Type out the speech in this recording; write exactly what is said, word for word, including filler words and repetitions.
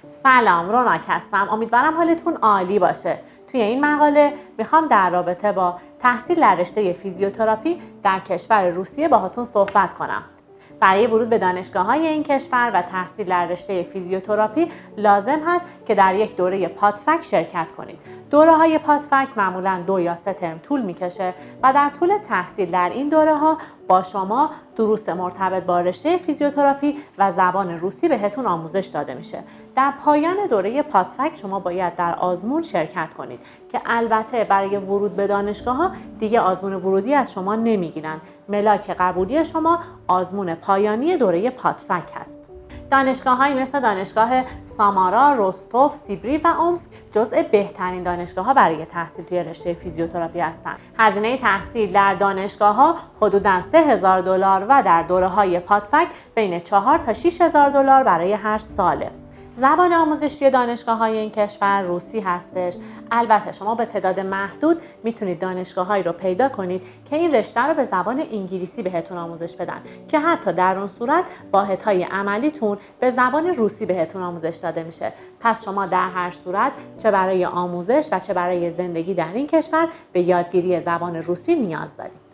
سلام، روناک هستم. امیدوارم حالتون عالی باشه. توی این مقاله میخوام در رابطه با تحصیل در رشته فیزیوتراپی در کشور روسیه باهاتون صحبت کنم. برای ورود به دانشگاه‌های این کشور و تحصیل در رشته فیزیوتراپی لازم هست که در یک دوره پادفک شرکت کنید. دوره‌های پادفک معمولاً دو یا سه ترم طول می‌کشه و در طول تحصیل در این دوره‌ها با شما دروس مرتبط با رشته فیزیوتراپی و زبان روسی بهتون آموزش داده میشه. در پایان دوره پادفک شما باید در آزمون شرکت کنید که البته برای ورود به دانشگاه‌ها دیگه آزمون ورودی از شما نمیگیرن. ملاک قبولی شما آزمون پایانی دوره پادفک هست. دانشگاه‌هایی مثل دانشگاه سامارا، روستوف، سیبری و اومسک جزء بهترین دانشگاه‌ها برای تحصیل توی رشته فیزیوتراپی هستند. هزینه تحصیل در دانشگاه‌ها حدوداً سه هزار دلار و در دوره‌های پادفک بین چهار تا شش هزار دلار برای هر ساله. زبان آموزش توی دانشگاه‌های این کشور روسی هستش. البته شما به تعداد محدود میتونید دانشگاه‌هایی رو پیدا کنید که این رشته رو به زبان انگلیسی بهتون آموزش بدن که حتی در اون صورت واحدهای عملیتون به زبان روسی بهتون آموزش داده میشه. پس شما در هر صورت چه برای آموزش و چه برای زندگی در این کشور به یادگیری زبان روسی نیاز دارید.